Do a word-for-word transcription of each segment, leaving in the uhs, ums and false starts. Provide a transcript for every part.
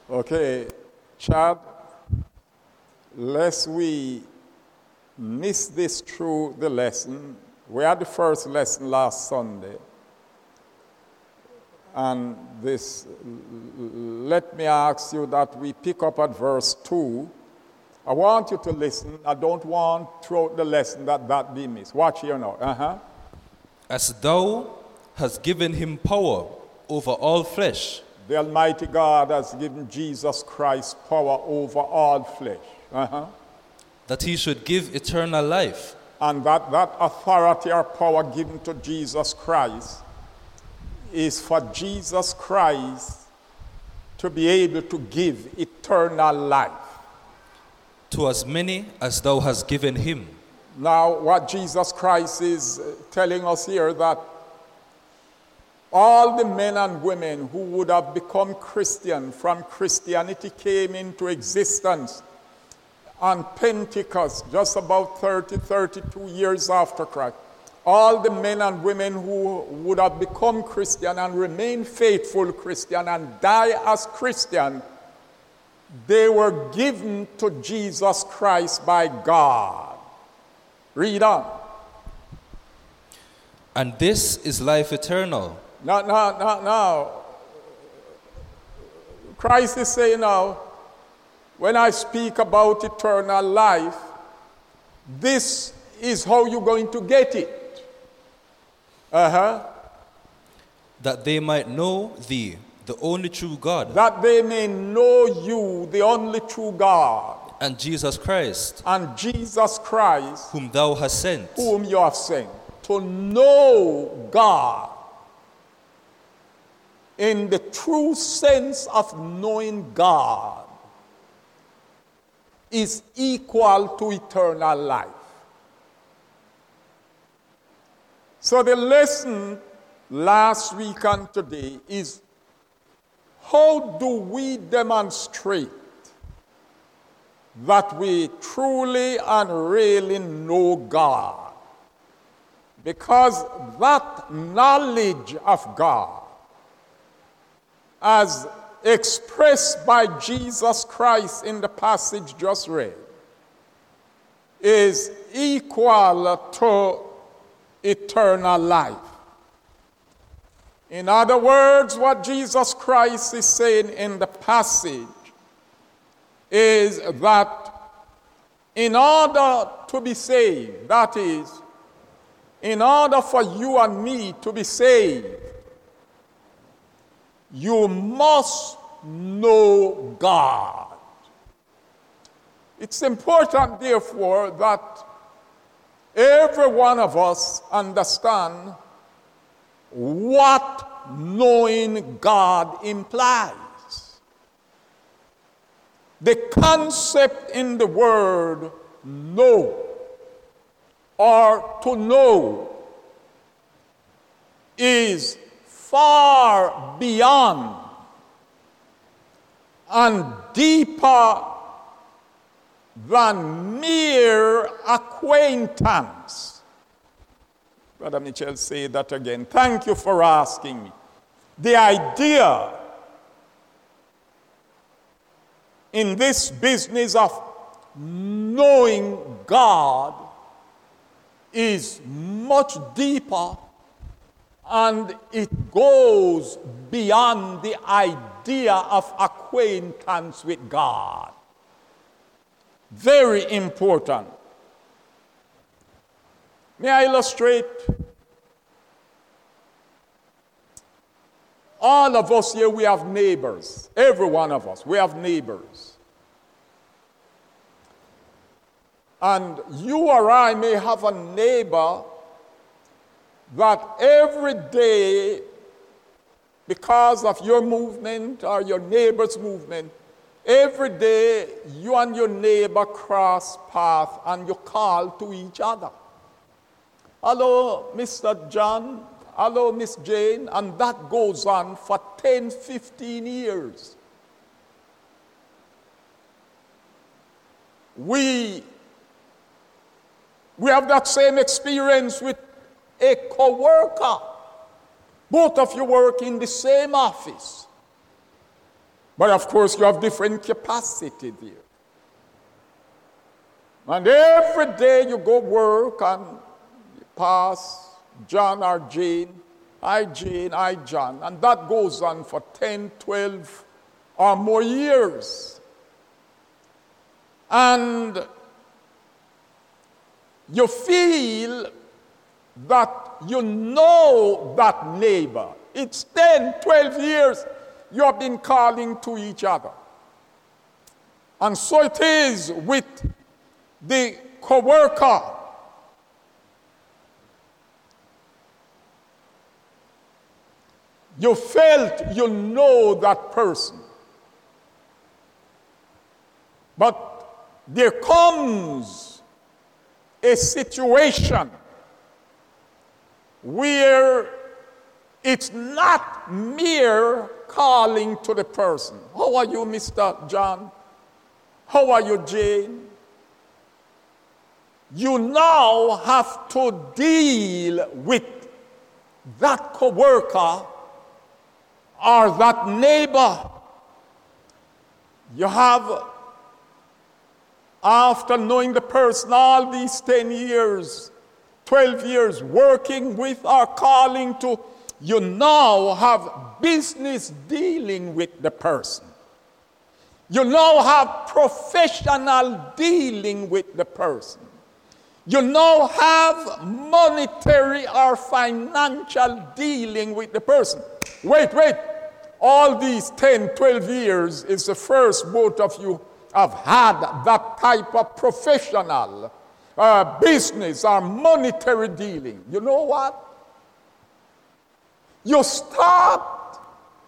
Okay, Chad, lest we miss this through the lesson. We had the first lesson last Sunday. And this, let me ask you that we pick up at verse two. I want you to listen. I don't want throughout the lesson that that be missed. Watch here now. Uh-huh. As thou hast given him power over all flesh. The Almighty God has given Jesus Christ power over all flesh. Uh-huh. That he should give eternal life. And that, that authority or power given to Jesus Christ is for Jesus Christ to be able to give eternal life. To as many as thou hast given him. Now, what Jesus Christ is telling us here, that all the men and women who would have become Christian from Christianity came into existence on Pentecost, just about thirty, thirty-two years after Christ. All the men and women who would have become Christian and remain faithful Christian and die as Christian, they were given to Jesus Christ by God. Read on. And this is life eternal. Now, now, now, now. Christ is saying now, when I speak about eternal life, this is how you're going to get it. Uh-huh. That they might know thee, the only true God. That they may know you, the only true God. And Jesus Christ. And Jesus Christ. Whom thou hast sent. Whom you have sent. To know God in the true sense of knowing God is equal to eternal life. So the lesson last week and today is, how do we demonstrate that we truly and really know God? Because that knowledge of God, as expressed by Jesus Christ in the passage just read, is equal to eternal life. In other words, what Jesus Christ is saying in the passage is that in order to be saved, that is, in order for you and me to be saved, you must know God. It's important, therefore, that every one of us understand what knowing God implies. The concept in the word know or to know is far beyond and deeper than mere acquaintance. Brother Mitchell, say that again. Thank you for asking me. The idea in this business of knowing God is much deeper, and it goes beyond the idea of acquaintance with God. Very important. May I illustrate? All of us here, we have neighbors. Every one of us, we have neighbors. And you or I may have a neighbor that every day, because of your movement or your neighbor's movement, every day you and your neighbor cross paths and you call to each other. Hello, Mister John. Hello, Miss Jane. And that goes on for ten, fifteen years. We, we have that same experience with a co-worker. Both of you work in the same office. But of course, you have different capacity there. And every day you go work and you pass John or Jane, hi Jane, hi John, and that goes on for ten, twelve or more years. And you feel that you know that neighbor. It's ten, twelve years you have been calling to each other. And so it is with the co-worker. You felt you know that person. But there comes a situation where it's not mere calling to the person. How are you, Mister John? How are you, Jane? You now have to deal with that co-worker or that neighbor. You have, after knowing the person all these ten years, twelve years, working with or calling to, you now have business dealing with the person. You now have professional dealing with the person. You now have monetary or financial dealing with the person. Wait, wait. All these ten, twelve years is the first both of you have had that type of professional uh, business or monetary dealing. You know what? You start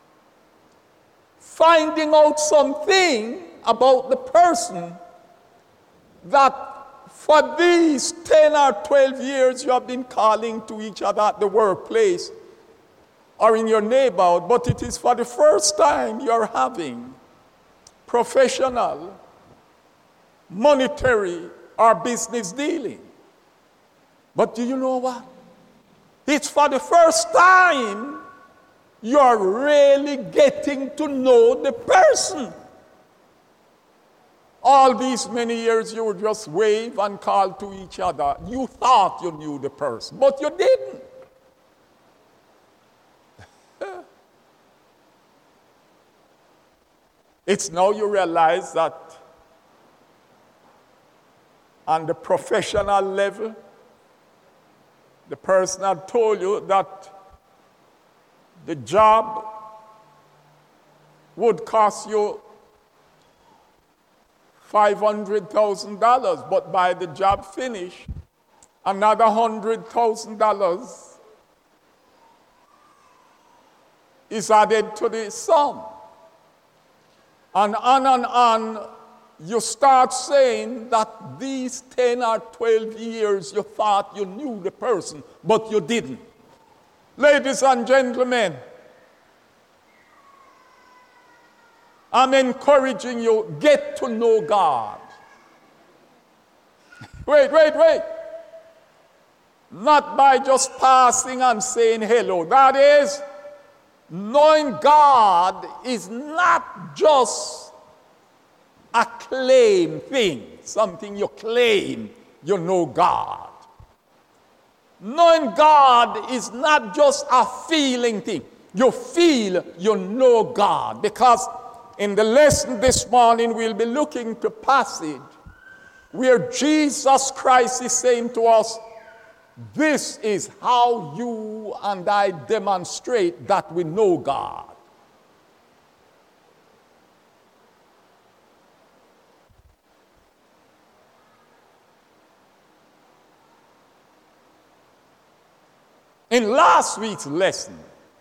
finding out something about the person that for these ten or twelve years you have been calling to each other at the workplace or in your neighborhood, but it is for the first time you're having professional, monetary, or business dealing. But do you know what? It's for the first time you're really getting to know the person. All these many years you would just wave and call to each other. You thought you knew the person, but you didn't. It's now you realize that on the professional level, the person had told you that the job would cost you five hundred thousand dollars, but by the job finish, another one hundred thousand dollars is added to the sum. And on and on, you start saying that these ten or twelve years you thought you knew the person, but you didn't. Ladies and gentlemen, I'm encouraging you, get to know God. Wait, wait, wait. Not by just passing and saying hello. That is, knowing God is not just a claim thing, something you claim you know God. Knowing God is not just a feeling thing. You feel you know God, because in the lesson this morning we'll be looking to a passage where Jesus Christ is saying to us, this is how you and I demonstrate that we know God. In last week's lesson,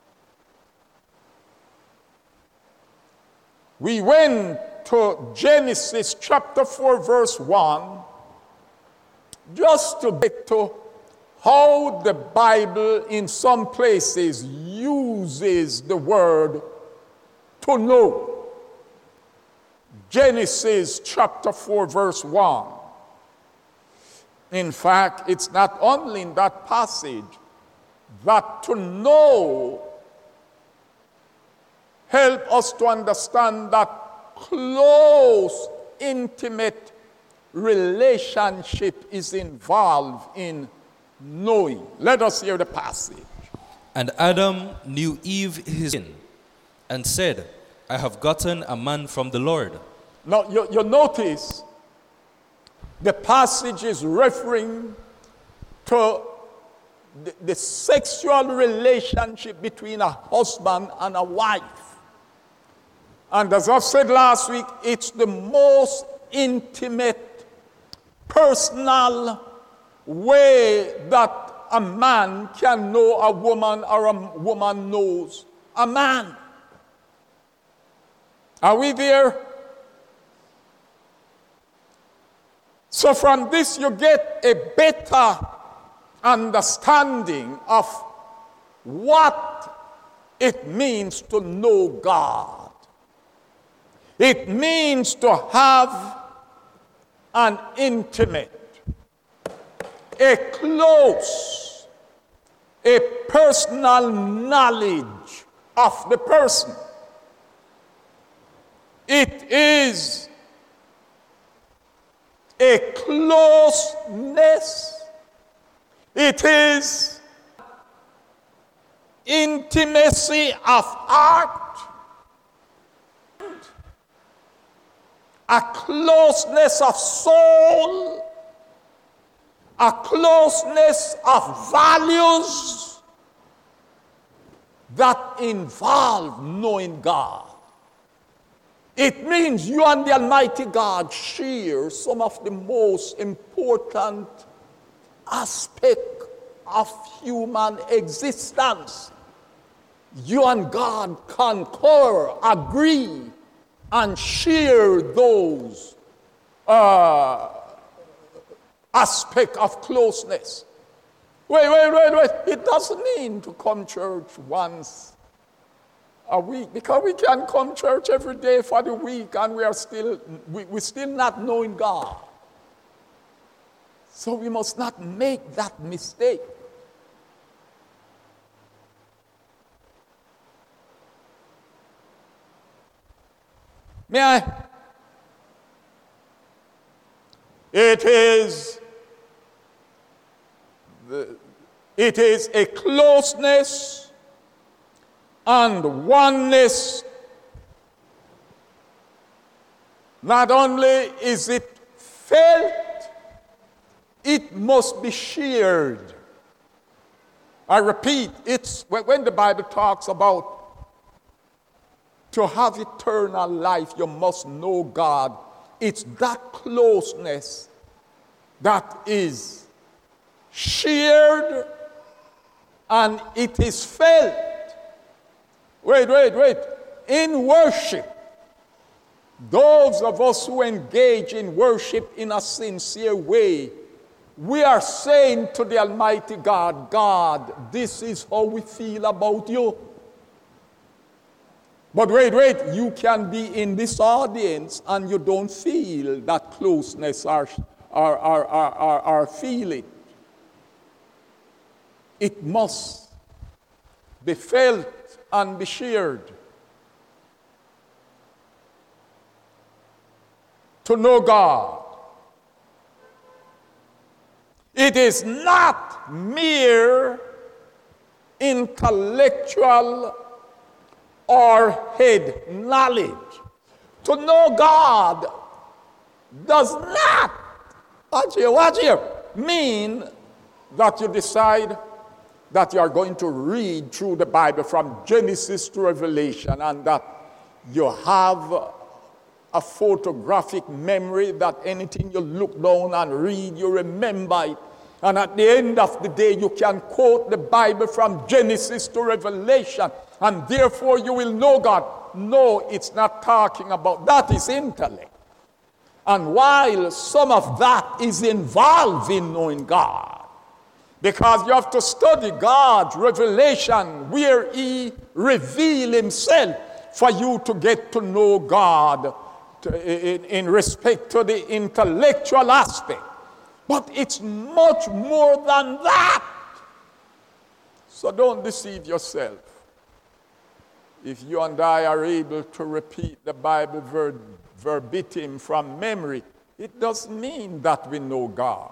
we went to Genesis chapter four, verse one, just to get to how the Bible in some places uses the word to know. Genesis chapter four, verse one. In fact, it's not only in that passage that to know help us to understand that close, intimate relationship is involved in knowing. Let us hear the passage. And Adam knew Eve his sin, and said, I have gotten a man from the Lord. Now, you, you notice the passage is referring to the, the sexual relationship between a husband and a wife. And as I've said last week, it's the most intimate, personal way that a man can know a woman or a woman knows a man. Are we there? So from this you get a better understanding of what it means to know God. It means to have an intimate, a close, a personal knowledge of the person. It is a closeness. It is intimacy of heart, a closeness of soul, a closeness of values that involve knowing God. It means you and the Almighty God share some of the most important aspects of human existence. You and God concur, agree, and share those uh, aspects of closeness. Wait, wait, wait, wait. It doesn't mean to come church once a week, because we can come church every day for the week and we are still we, we're still not knowing God. So we must not make that mistake. May I? It is the, it is a closeness and oneness. Not only is it felt, it must be shared. I repeat, it's when the Bible talks about to have eternal life, you must know God. It's that closeness that is shared and it is felt. Wait, wait, wait. In worship, those of us who engage in worship in a sincere way, we are saying to the Almighty God, God, this is how we feel about you. But wait, wait, you can be in this audience and you don't feel that closeness or, or, or, or, or, or feel it. It must be felt and be shared. To know God. It is not mere intellectual or head knowledge. To know God does not, watch here, watch here, mean that you decide that you are going to read through the Bible from Genesis to Revelation and that you have a photographic memory that anything you look down and read, you remember it. And at the end of the day, you can quote the Bible from Genesis to Revelation, and therefore you will know God. No, it's not talking about that. Is intellect. And while some of that is involved in knowing God, because you have to study God's revelation where he reveals himself for you to get to know God to, in, in respect to the intellectual aspect. But it's much more than that. So don't deceive yourself. if you and I are able to repeat the Bible ver- verbatim from memory, it doesn't mean that we know God.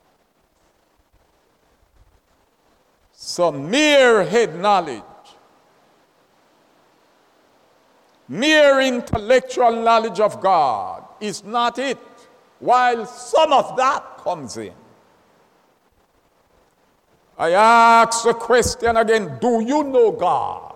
So mere head knowledge, mere intellectual knowledge of God is not it, while some of that comes in. I ask the question again, do you know God?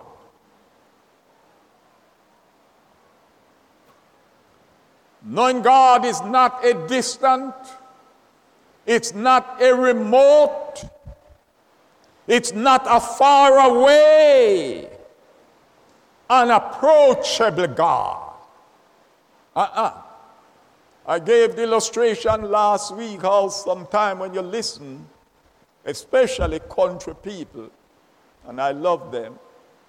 Knowing God is not a distant, it's not a remote, it's not a far away, unapproachable God. Uh-uh. I gave the illustration last week how sometime when you listen, especially country people, and I love them,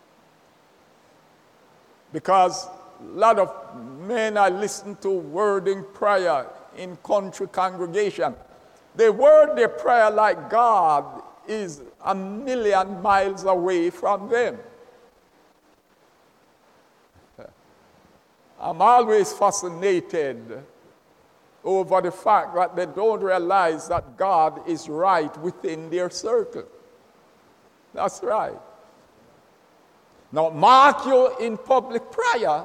because a lot of men I listen to wording prayer in country congregation, they word their prayer like God is a million miles away from them. I'm always fascinated over the fact that they don't realize that God is right within their circle. That's right. Now, mark you in public prayer,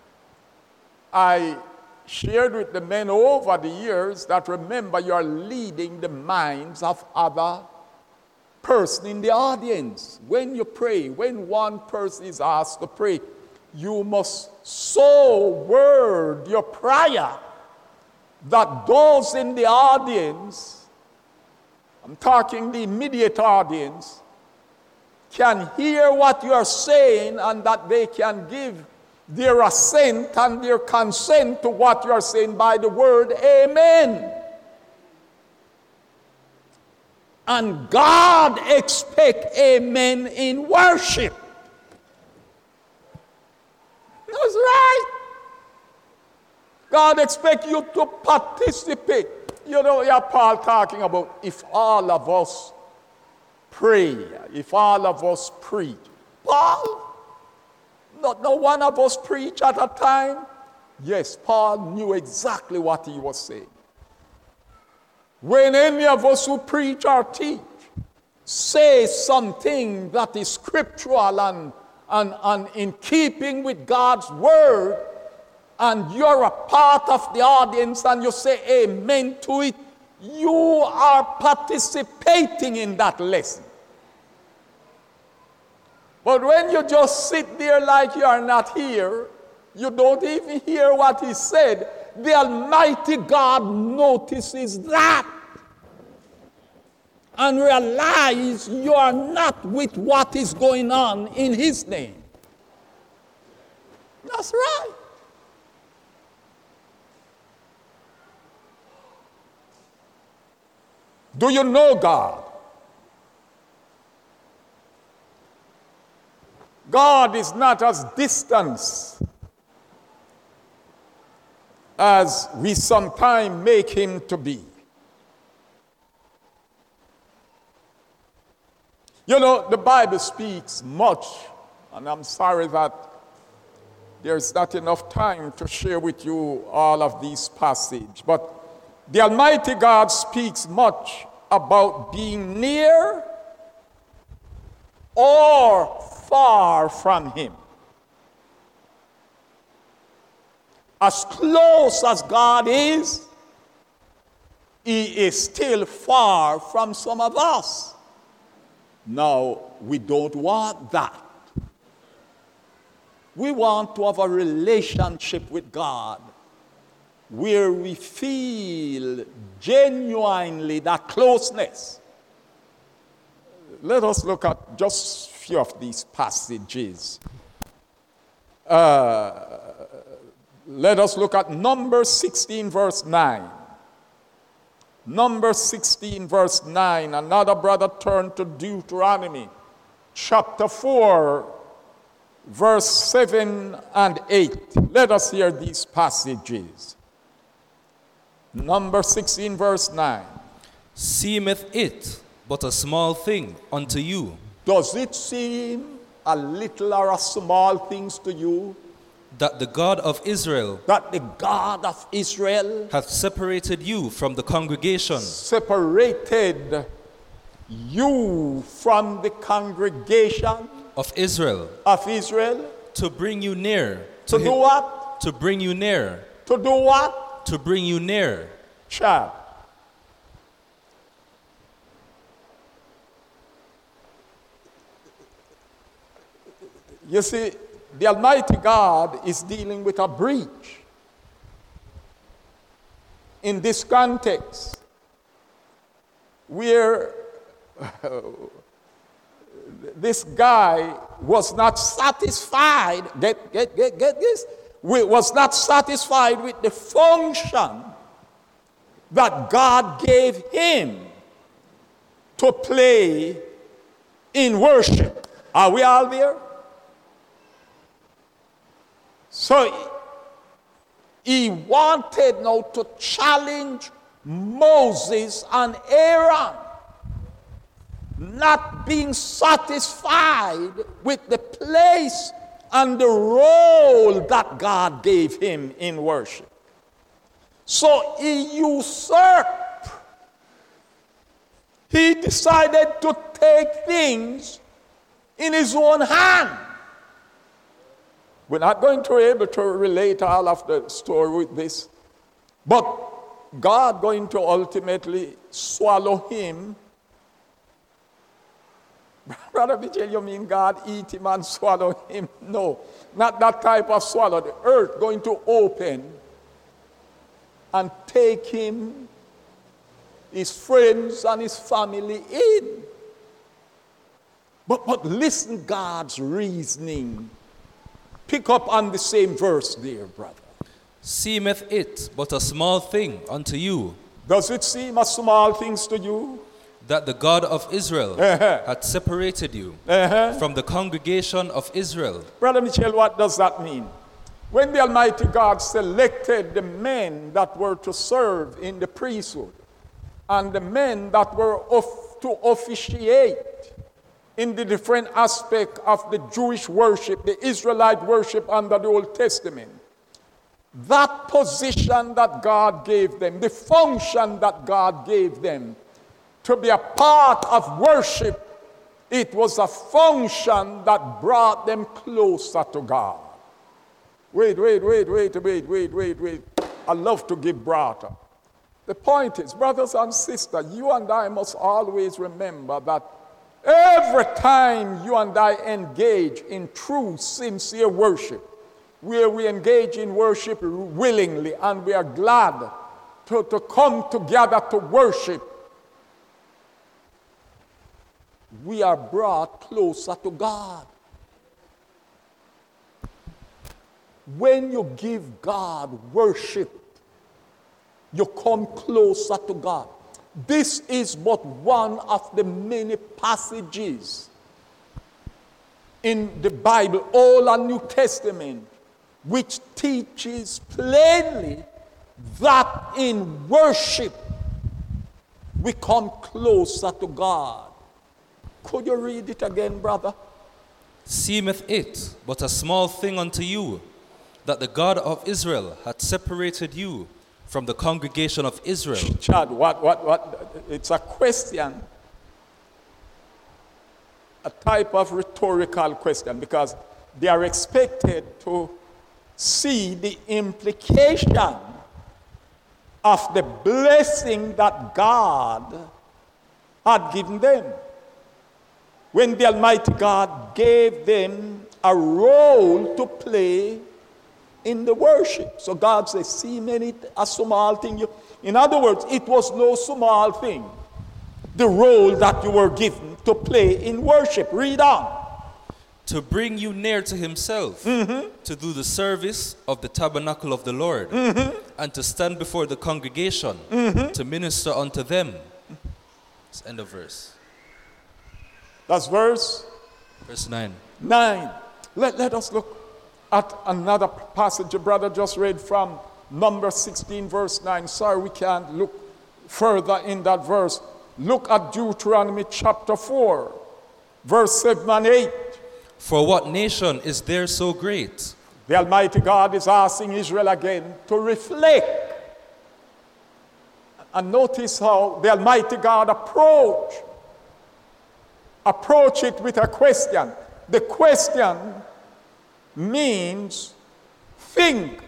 I shared with the men over the years that remember you are leading the minds of other person in the audience. When you pray, when one person is asked to pray, you must so word your prayer that those in the audience, I'm talking the immediate audience, can hear what you are saying and that they can give their assent and their consent to what you are saying by the word amen. And God expects amen in worship. That's right. God expects you to participate. You know, yeah, Paul talking about if all of us pray, if all of us preach. Paul, not no one of us preach at a time. Yes, Paul knew exactly what he was saying. When any of us who preach or teach say something that is scriptural and, and, and in keeping with God's word, and you're a part of the audience and you say amen to it, you are participating in that lesson. But when you just sit there like you are not here, you don't even hear what he said, the Almighty God notices that and realize you are not with what is going on in his name. That's right. Do you know God? God is not as distant as we sometimes make him to be. You know, the Bible speaks much, and I'm sorry that there's not enough time to share with you all of these passages, but the Almighty God speaks much about being near or far from him. As close as God is, he is still far from some of us. Now, we don't want that. We want to have a relationship with God where we feel genuinely that closeness. Let us look at just a few of these passages. Uh, let us look at Numbers sixteen, verse nine. Numbers sixteen, verse nine. Another brother turned to Deuteronomy, chapter four, verse seven and eight. Let us hear these passages. Number sixteen, verse nine. Seemeth it but a small thing unto you? Does it seem a little or a small things to you, that the God of Israel that the God of Israel hath separated you from the congregation separated you from the congregation of Israel of Israel to bring you near to do him- what? to bring you near To do what? to bring you near Child. You see, the Almighty God is dealing with a breach. In this context, where this guy was not satisfied, get, get, get, get this, we- was not satisfied with the function that God gave him to play in worship. Are we all there? So he wanted now to challenge Moses and Aaron, not being satisfied with the place and the role that God gave him in worship. So he usurped. He decided to take things in his own hand. We're not going to be able to relate all of the story with this, but God going to ultimately swallow him. Brother Vigil, you mean God eat him and swallow him? No, not that type of swallow. The earth going to open and take him, his friends and his family in. But, but listen God's reasoning. Pick up on the same verse there, brother. Seemeth it but a small thing unto you, Does it seem a small things to you? that the God of Israel Uh-huh. hath separated you Uh-huh. from the congregation of Israel? Brother Michel, what does that mean? When the Almighty God selected the men that were to serve in the priesthood and the men that were of, to officiate in the different aspect of the Jewish worship, the Israelite worship under the Old Testament, that position that God gave them, the function that God gave them to be a part of worship, it was a function that brought them closer to God. Wait, wait, wait, wait, wait, wait, wait, wait. I love to give brother. The point is, brothers and sisters, you and I must always remember that every time you and I engage in true, sincere worship, where we engage in worship willingly and we are glad to, to come together to worship, we are brought closer to God. When you give God worship, you come closer to God. This is but one of the many passages in the Bible, Old and New Testament, which teaches plainly that in worship we come closer to God. Could you read it again, brother? Seemeth it but a small thing unto you, that the God of Israel hath separated you from the congregation of Israel? Chad, what, what, what? It's a question, a type of rhetorical question, because they are expected to see the implication of the blessing that God had given them. When the Almighty God gave them a role to play in the worship. So God says, see many a small thing. You, in other words, it was no small thing, the role that you were given to play in worship. Read on. To bring you near to himself, Mm-hmm. to do the service of the tabernacle of the Lord, Mm-hmm. and to stand before the congregation, Mm-hmm. to minister unto them. It's end of verse. That's verse Verse nine. nine. Let, let us look at another passage the brother just read from Number sixteen, verse nine. Sorry, we can't look further in that verse. Look at Deuteronomy chapter four, verse seven and eight. For what nation is there so great? The Almighty God is asking Israel again to reflect. And notice how the Almighty God approach, approach it with a question. The question means think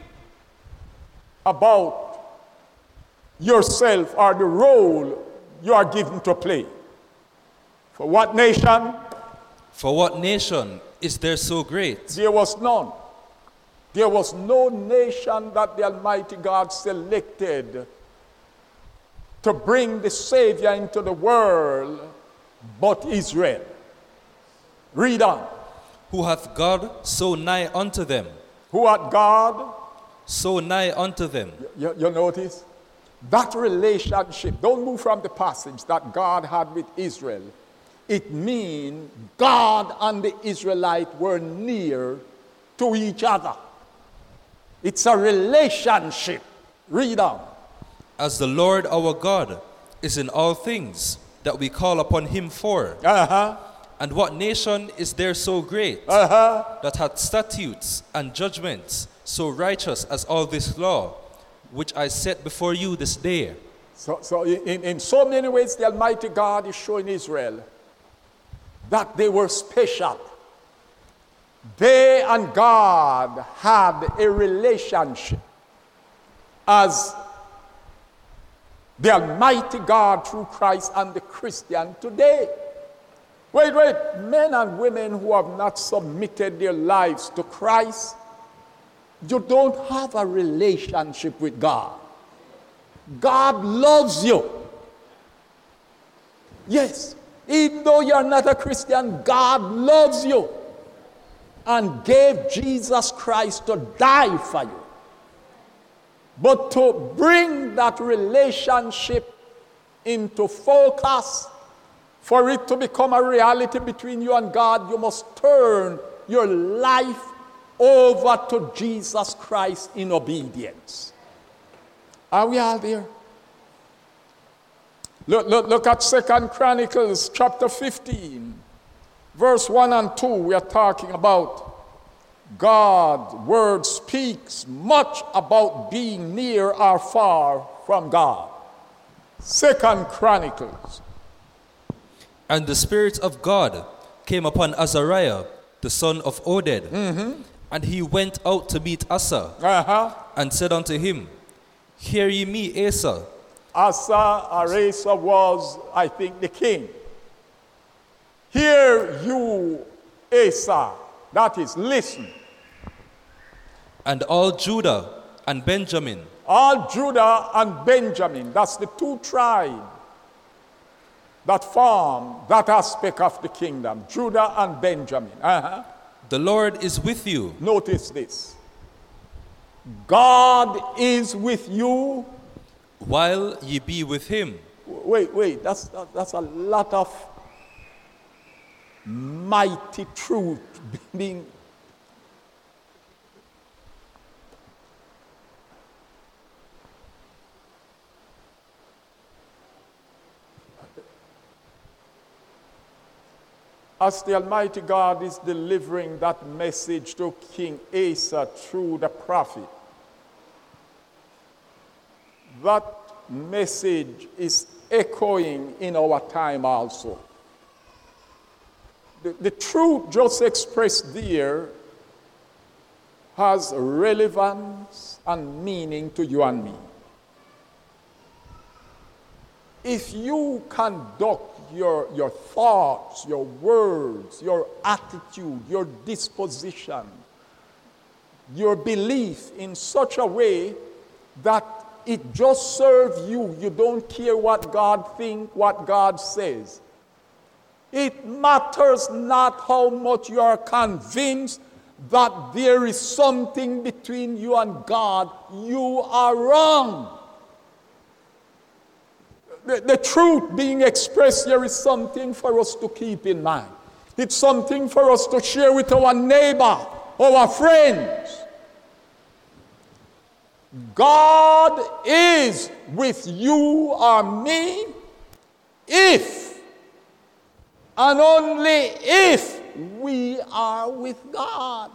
about yourself or the role you are given to play. For what nation? For what nation is there so great? There was none. There was no nation that the Almighty God selected to bring the Savior into the world but Israel. Read on. Who hath God so nigh unto them? Who hath God so nigh unto them? You, you notice? That relationship, don't move from the passage that God had with Israel. It means God and the Israelite were near to each other. It's a relationship. Read on. As the Lord our God is in all things that we call upon him for. Uh-huh. And what nation is there so great uh-huh. that hath statutes and judgments so righteous as all this law, which I set before you this day? So, so in, in so many ways, the Almighty God is showing Israel that they were special. They and God had a relationship as the Almighty God through Christ and the Christian today. Wait, wait, men and women who have not submitted their lives to Christ, you don't have a relationship with God. God loves you. Yes, even though you're not a Christian, God loves you and gave Jesus Christ to die for you. But to bring that relationship into focus, for it to become a reality between you and God, you must turn your life over to Jesus Christ in obedience. Are we all there? Look, look, look at Second Chronicles chapter fifteen, verse one and two. We are talking about God's word speaks much about being near or far from God. Second Chronicles. And the Spirit of God came upon Azariah, the son of Oded, Mm-hmm. and he went out to meet Asa, Uh-huh. and said unto him, Hear ye me, Asa. Asa, Arasa was, I think, the king. Hear you, Asa. That is, listen. And all Judah and Benjamin, All Judah and Benjamin, that's the two tribes that form that aspect of the kingdom. Judah and Benjamin. Uh-huh. the Lord is with you. Notice this. God is with you. While ye be with him. Wait, wait, that's, that, that's a lot of mighty truth being. As the Almighty God is delivering that message to King Asa through the prophet, that message is echoing in our time also. The, the truth just expressed there has relevance and meaning to you and me. If you conduct your, your thoughts, your words, your attitude, your disposition, your belief in such a way that it just serves you, you don't care what God thinks, what God says. It matters not how much you are convinced that there is something between you and God. You are wrong. The, the truth being expressed here is something for us to keep in mind. It's something for us to share with our neighbor, our friends. God is with you or me if and only if we are with God.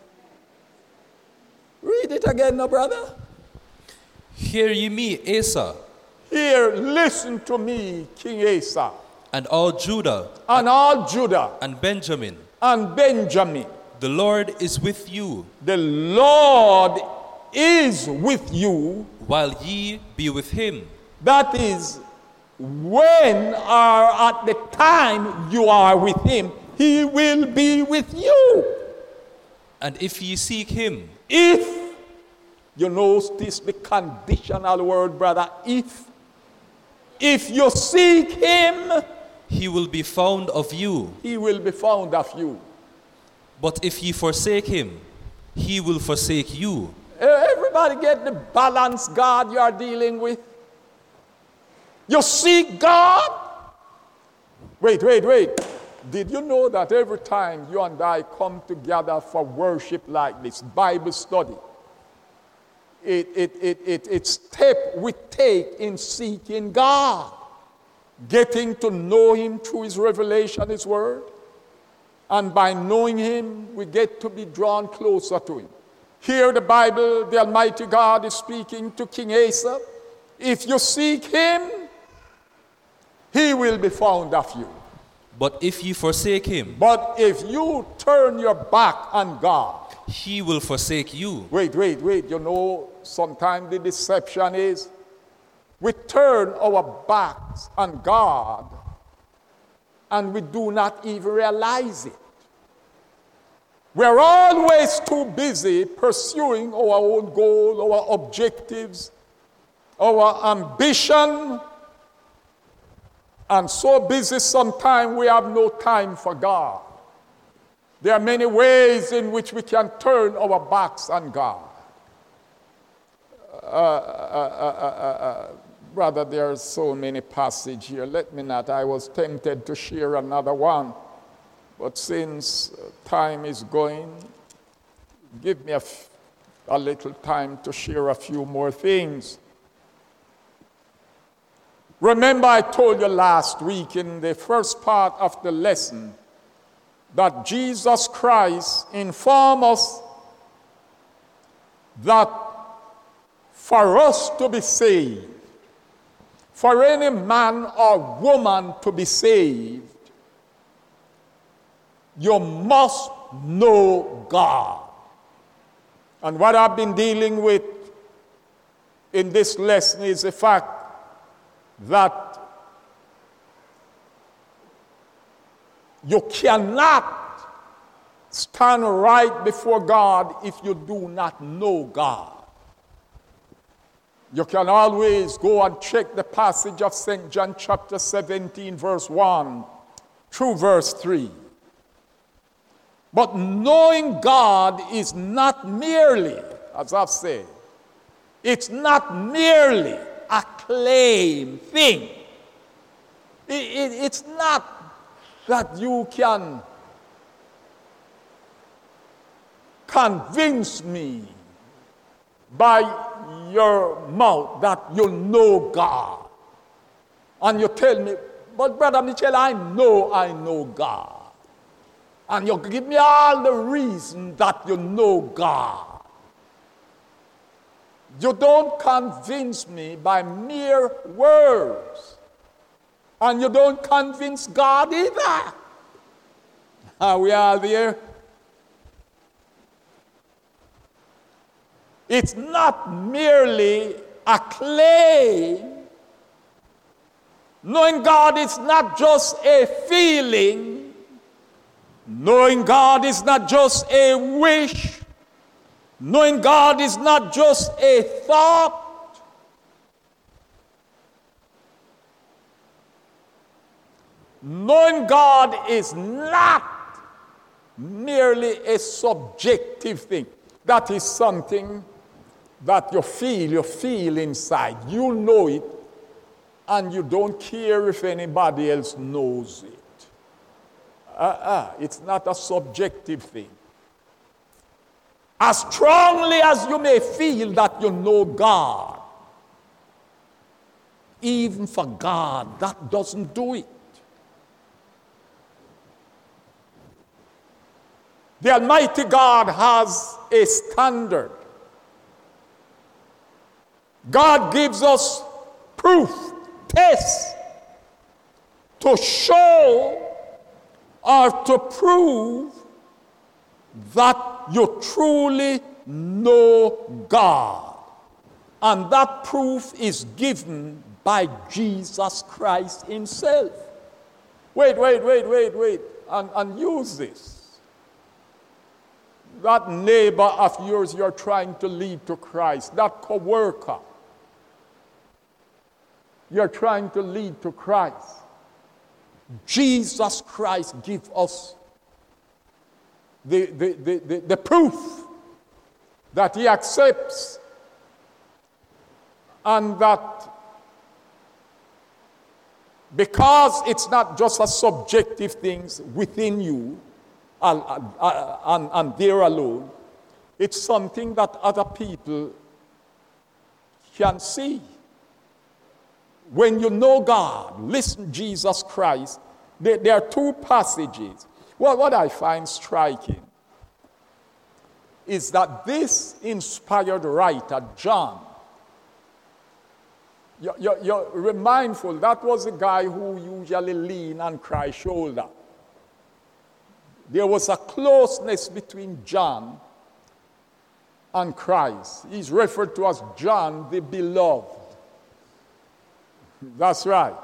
Read it again, no brother. Hear ye me, Asa, Here, listen to me, King Asa, and all Judah, and all Judah, and Benjamin. and Benjamin. The Lord is with you, The Lord is with you. while ye be with him. That is, when or at the time you are with him, he will be with you. And if ye seek him, If, you notice the conditional word, brother, if, if you seek him, he will be found of you. he will be found of you. But if ye forsake him, he will forsake you. Everybody get the balance God you are dealing with? You seek God? Wait, wait, wait. Did you know that every time you and I come together for worship like this, Bible study, it, it, it, it, it's step we take in seeking God, getting to know him through his revelation, his word, and by knowing him, we get to be drawn closer to him. Here the Bible, the Almighty God is speaking to King Asa. If you seek him, he will be found of you. But if ye forsake him, But if you turn your back on God, he will forsake you. wait, wait, wait, you know, sometimes the deception is we turn our backs on God and we do not even realize it. We're always too busy pursuing our own goal, our objectives, our ambition, and so busy sometimes we have no time for God. There are many ways in which we can turn our backs on God. Uh, uh, uh, uh, uh, brother, there are so many passages here. Let me not. I was tempted to share another one. But since time is going, give me a, f- a little time to share a few more things. Remember, I told you last week in the first part of the lesson that Jesus Christ informed us that for us to be saved, for any man or woman to be saved, you must know God. And what I've been dealing with in this lesson is the fact that you cannot stand right before God if you do not know God. You can always go and check the passage of Saint John chapter seventeen, verse one through verse three. But knowing God is not merely, as I've said, it's not merely a claim thing. It, it, it's not that you can convince me by your mouth that you know God. And you tell me, but Brother Mitchell, I know I know God. And you give me all the reason that you know God. You don't convince me by mere words. And you don't convince God either. Are we all there? It's not merely a claim. Knowing God is not just a feeling. Knowing God is not just a wish. Knowing God is not just a thought. Knowing God is not merely a subjective thing. That is something that you feel, you feel inside. You know it, and you don't care if anybody else knows it. Uh-uh, it's not a subjective thing. As strongly as you may feel that you know God, even for God, that doesn't do it. The Almighty God has a standard. God gives us proof, tests, to show or to prove that you truly know God. And that proof is given by Jesus Christ himself. Wait, wait, wait, wait, wait, and, and use this. That neighbor of yours you're trying to lead to Christ, that co-worker you're trying to lead to Christ. Jesus Christ gives us the, the, the, the, the proof that he accepts and that because it's not just a subjective thing within you and, and, and there alone, it's something that other people can see. When you know God, listen, Jesus Christ, there, there are two passages. Well, what I find striking is that this inspired writer, John, you're, you're, you're mindful, that was a guy who usually leaned on Christ's shoulder. There was a closeness between John and Christ. He's referred to as John the Beloved. That's right.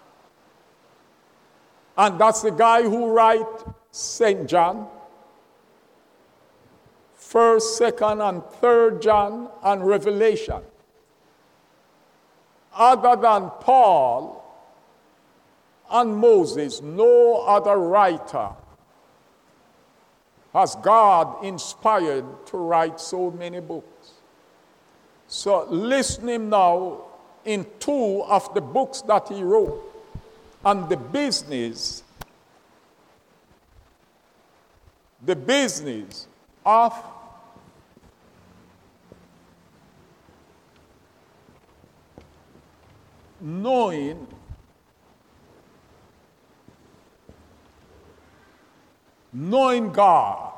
And that's the guy who writes Saint John, First, Second, and Third John, and Revelation. Other than Paul and Moses, no other writer has God inspired to write so many books. So listen him now in two of the books that he wrote on the business, the business of knowing knowing God.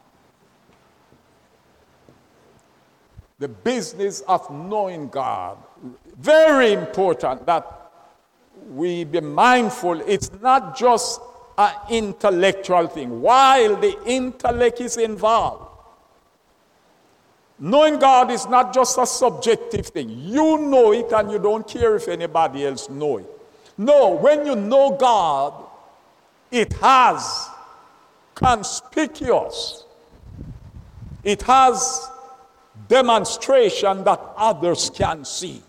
The business of knowing God. Very important that we be mindful. It's not just an intellectual thing. While the intellect is involved, knowing God is not just a subjective thing. You know it and you don't care if anybody else knows it. No, when you know God, it has conspicuous. It has demonstration that others can see.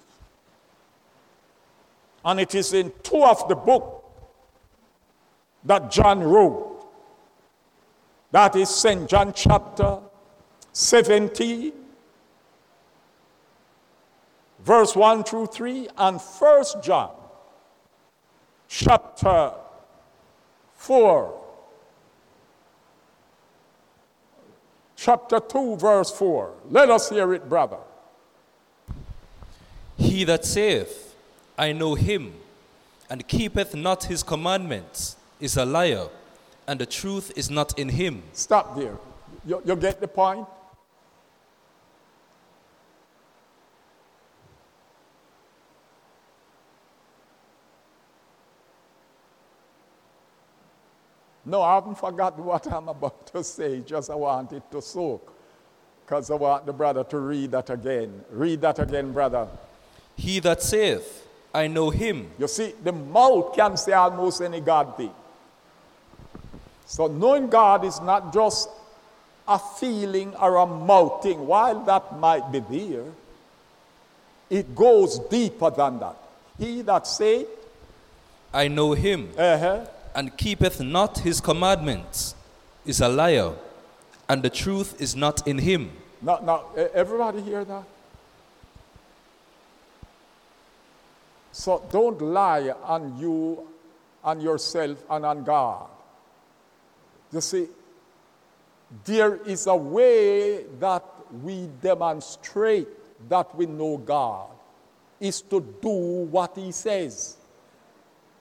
And it is in two of the books that John wrote. That is Saint John chapter seventeen, verse one through three, and First John chapter four, chapter two, verse four. Let us hear it, brother. He that saith, I know him, and keepeth not his commandments, is a liar, and the truth is not in him. Stop there. You, you get the point? No, I haven't forgotten what I'm about to say, just I want it to soak, because I want the brother to read that again. Read that again, brother. He that saith, I know him. You see, the mouth can say almost any God thing. So knowing God is not just a feeling or a mouth thing. While that might be there, it goes deeper than that. He that saith, I know him, uh-huh, and keepeth not his commandments, is a liar, and the truth is not in him. Now, now everybody hear that? So don't lie on you, on yourself, and on God. You see, there is a way that we demonstrate that we know God, is to do what he says.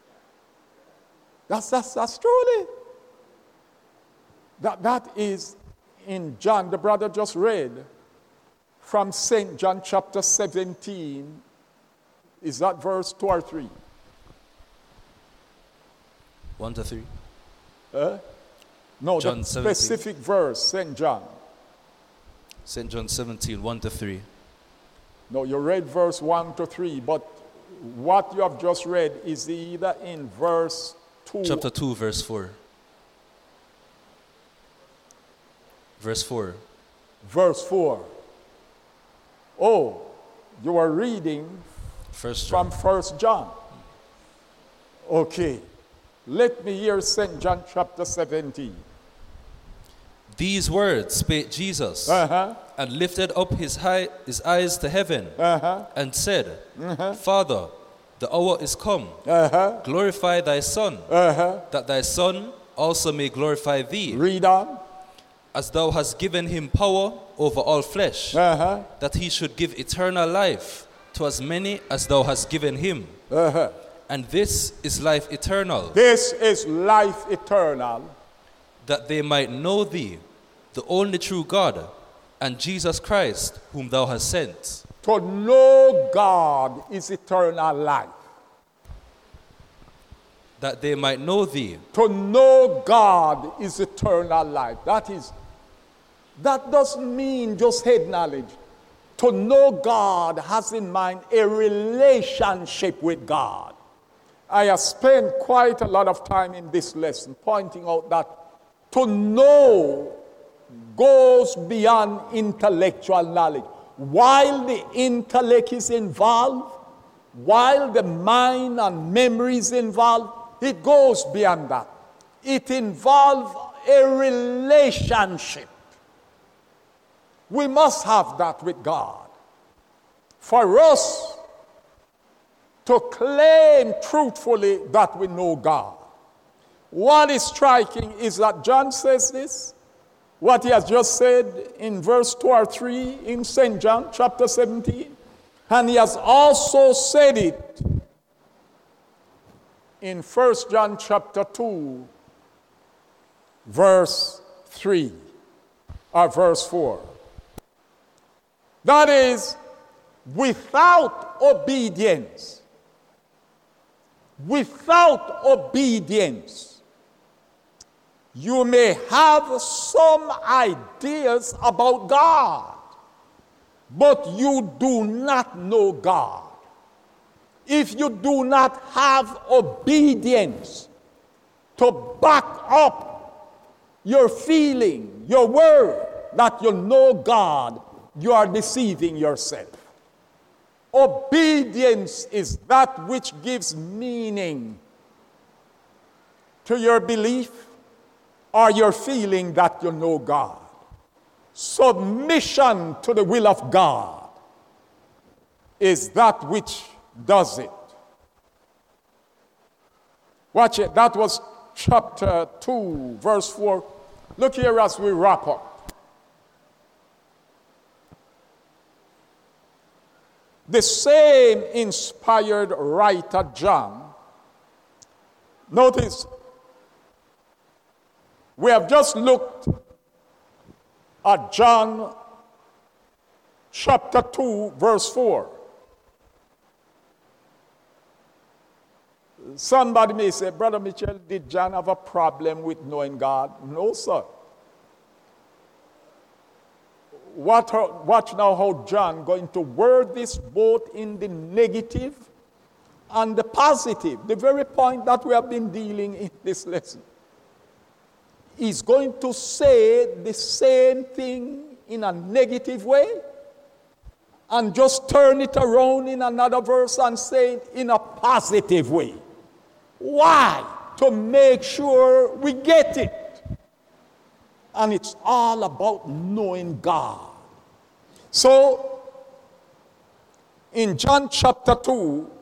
That's, that's, that's truly. That, that is in John, the brother just read from Saint John chapter seventeen. Is that verse two or three? One to three. Uh, no, John the seventeen. specific verse, Saint John. Saint John seventeen, one to three. No, you read verse one to three, but what you have just read is either in verse two. Chapter two, verse four. Verse four. Verse four. Oh, you are reading First John. from First John. Okay. Let me hear Saint John chapter seventeen. These words spake Jesus, Uh-huh. and lifted up his, high, his eyes to heaven, Uh-huh. and said, Uh-huh. Father, the hour is come. Uh-huh. Glorify thy Son, Uh-huh. that thy Son also may glorify thee, Read on. as thou hast given him power over all flesh, Uh-huh. that he should give eternal life to as many as thou hast given him. Uh-huh. And this is life eternal, This is life eternal, that they might know thee, the only true God, and Jesus Christ, whom thou hast sent. to know God is eternal life. That they might know thee, To know God is eternal life. That is, that doesn't mean just head knowledge. To know God has in mind a relationship with God. I have spent quite a lot of time in this lesson pointing out that to know goes beyond intellectual knowledge. While the intellect is involved, while the mind and memory is involved, it goes beyond that. It involves a relationship. We must have that with God. For us to claim truthfully that we know God. What is striking is that John says this, what he has just said in verse two or three in Saint John chapter seventeen, and he has also said it in First John chapter two, verse three, or verse four. That is, without obedience, without obedience, you may have some ideas about God, but you do not know God. If you do not have obedience to back up your feeling, your word that you know God, you are deceiving yourself. Obedience is that which gives meaning to your belief or your feeling that you know God. Submission to the will of God is that which does it. Watch it. That was chapter two, verse four. Look here as we wrap up. The same inspired writer John, notice, we have just looked at John chapter two, verse four. Somebody may say, Brother Mitchell, did John have a problem with knowing God? No, sir. What, watch now how John going to word this both in the negative and the positive, the very point that we have been dealing in this lesson. He's going to say the same thing in a negative way and just turn it around in another verse and say it in a positive way. Why? To make sure we get it. And it's all about knowing God. So, in John chapter two,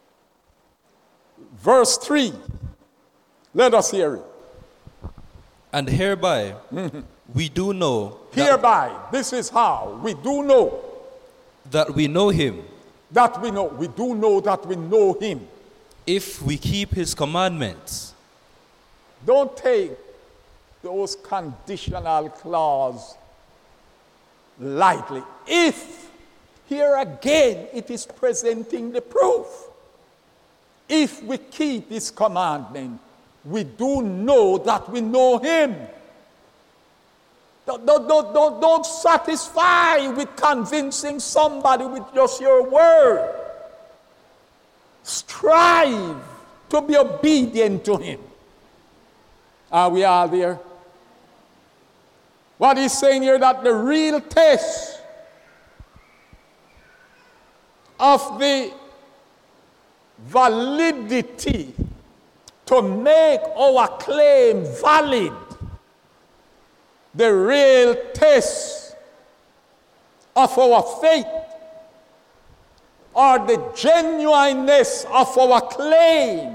verse three, let us hear it. And hereby mm-hmm. we do know. Hereby, this is how we do know. That we know him. That we know. We do know that we know him. If we keep his commandments. Don't take those conditional clause lightly. If, here again, it is presenting the proof. If we keep his commandment, we do know that we know him. Don't, don't, don't, don't, don't satisfy with convincing somebody with just your word. Strive to be obedient to him. Are we all there? What he's saying here, that the real test of the validity to make our claim valid, the real test of our faith, or the genuineness of our claim,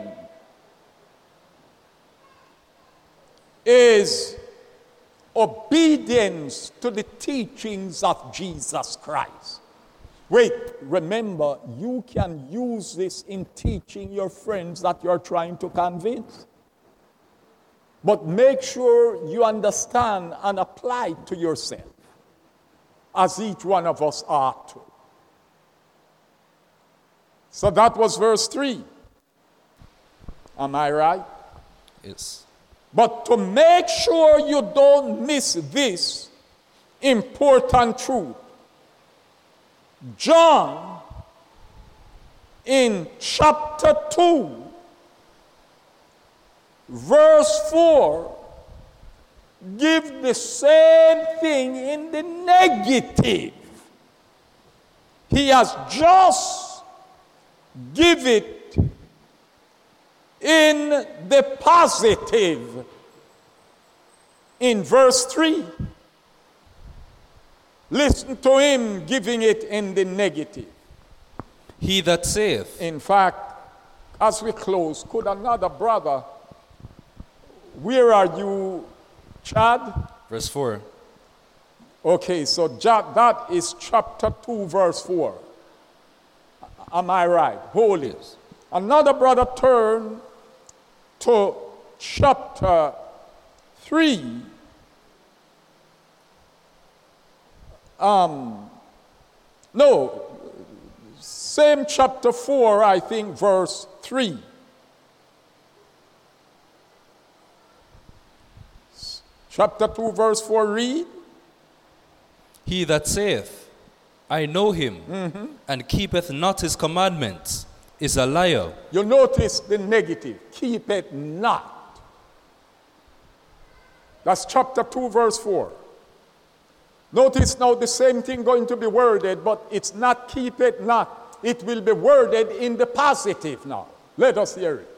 is obedience to the teachings of Jesus Christ. Wait, remember, you can use this in teaching your friends that you're trying to convince. But make sure you understand and apply it to yourself, as each one of us ought to. So that was verse three. Am I right? Yes. But to make sure you don't miss this important truth, John, in chapter two, verse four, gives the same thing in the negative. He has just given it in the positive in verse three. Listen to him giving it in the negative. He that saith. In fact, as we close, could another brother, where are you, Chad? Verse four. Okay, so that is chapter two, verse four. Am I right? Hold it. Yes. Another brother turn to chapter three. Um, no, same chapter four, I think, verse three. Chapter two, verse four, read. He that saith, I know him, mm-hmm. and keepeth not his commandments, is a liar. You notice the negative. Keep it not. That's chapter two, verse four. Notice now the same thing going to be worded, but it's not keep it not. It will be worded in the positive now. Let us hear it.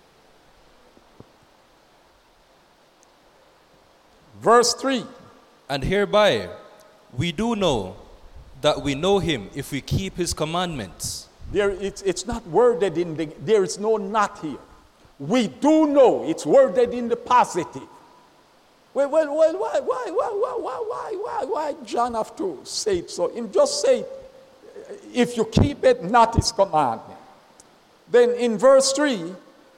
Verse three. And hereby we do know that we know him if we keep his commandments. There, it's, it's not worded in the, there is no not here. We do know, it's worded in the positive. Well, well, well, why, why, why, why, why, why, why, why John have to say it so? Him just say, if you keep it, not his commandment. Then in verse three,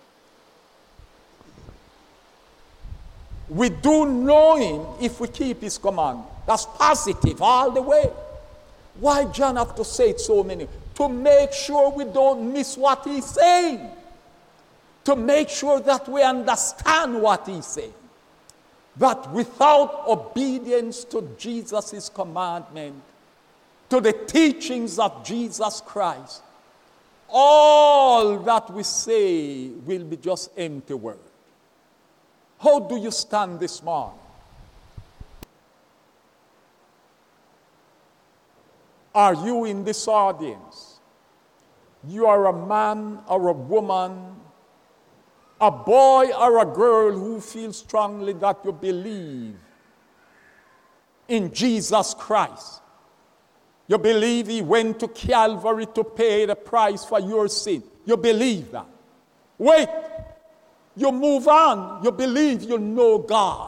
we do know him if we keep his commandment. That's positive all the way. Why John have to say it so many? To make sure we don't miss what he's saying. To make sure that we understand what he's saying. That without obedience to Jesus' commandment, to the teachings of Jesus Christ, all that we say will be just empty words. How do you stand this morning? Are you in this audience? You are a man or a woman, a boy or a girl who feels strongly that you believe in Jesus Christ. You believe he went to Calvary to pay the price for your sin. You believe that. Wait. You move on. You believe you know God.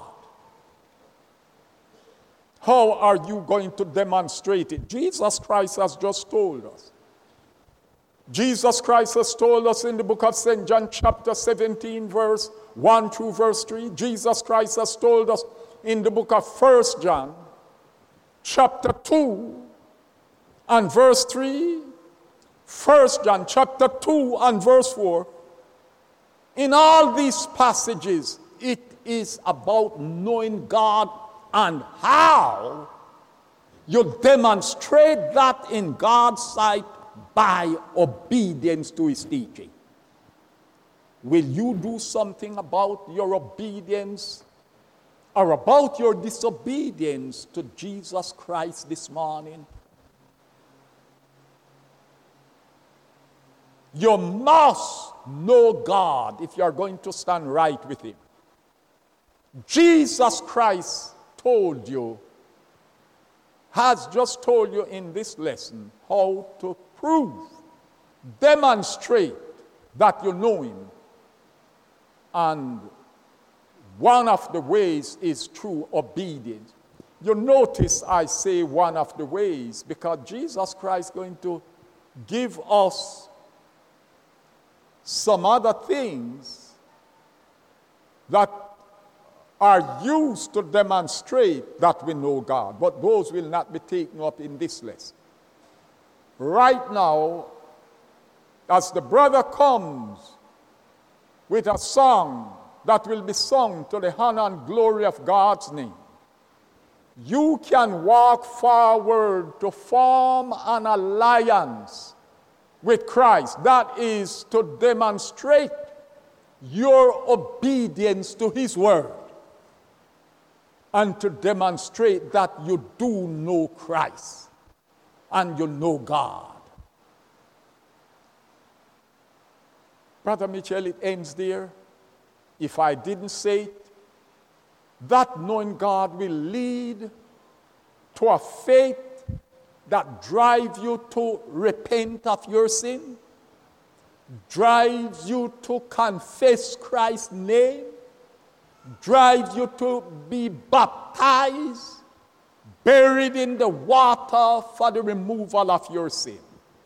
How are you going to demonstrate it? Jesus Christ has just told us. Jesus Christ has told us in the book of Saint John chapter seventeen, verse one through verse three. Jesus Christ has told us in the book of First John chapter two and verse three. First John chapter two and verse four. In all these passages, it is about knowing God and how you demonstrate that in God's sight by obedience to his teaching. Will you do something about your obedience or about your disobedience to Jesus Christ this morning? You must know God if you are going to stand right with him. Jesus Christ told you, has just told you in this lesson how to prove, demonstrate that you know him. And one of the ways is through obedience. You notice I say one of the ways because Jesus Christ is going to give us some other things that are used to demonstrate that we know God, but those will not be taken up in this lesson. Right now, as the brother comes with a song that will be sung to the honor and glory of God's name, you can walk forward to form an alliance with Christ. That is to demonstrate your obedience to his word and to demonstrate that you do know Christ and you know God. Brother Mitchell, it ends there. If I didn't say it, that knowing God will lead to a faith that drives you to repent of your sin, drives you to confess Christ's name, drives you to be baptized, buried in the water for the removal of your sin.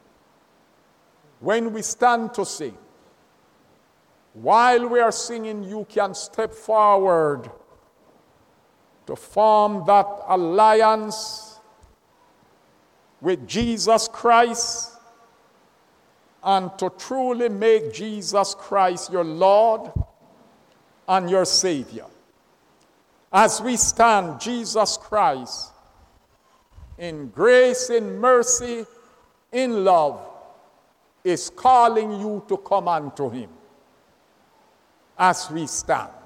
When we stand to sing, while we are singing, you can step forward to form that alliance with Jesus Christ and to truly make Jesus Christ your Lord and your Savior. As we stand, Jesus Christ, in grace, in mercy, in love, is calling you to come unto him. As we stand.